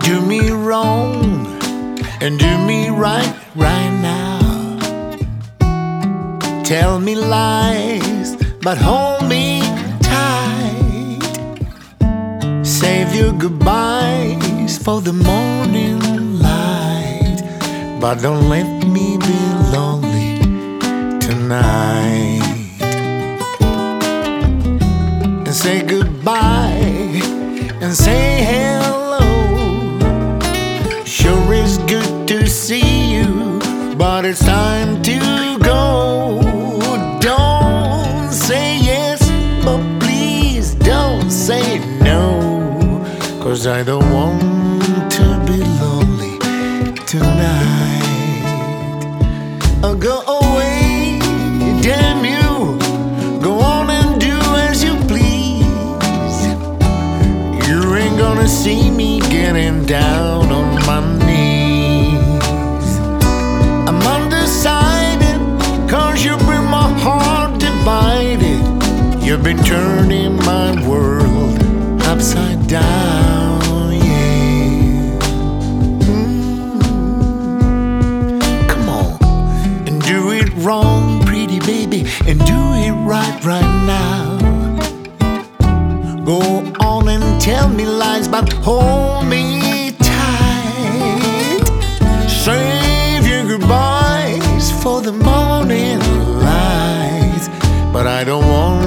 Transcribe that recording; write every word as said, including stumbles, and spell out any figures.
do me wrong and do me right right now. Tell me lies, but hold me tight. Save your goodbyes for the morning light, but don't let me be lonely tonight. And say goodbye and say hello. Sure is good to see you, but it's time to go. Don't say yes, but please don't say no, 'cause I don't want to be lonely tonight. Oh, go away, damn you. Go on and do as you please. You ain't gonna see me getting down on my knees. I'm undecided, 'cause you bring my heart divided. You've been turning my world upside down, yeah. Mm. Come on, and do it wrong, pretty baby, and do it right right now. Go on and tell me lies, but hold me tight. Save your goodbyes for the morning light, but I don't want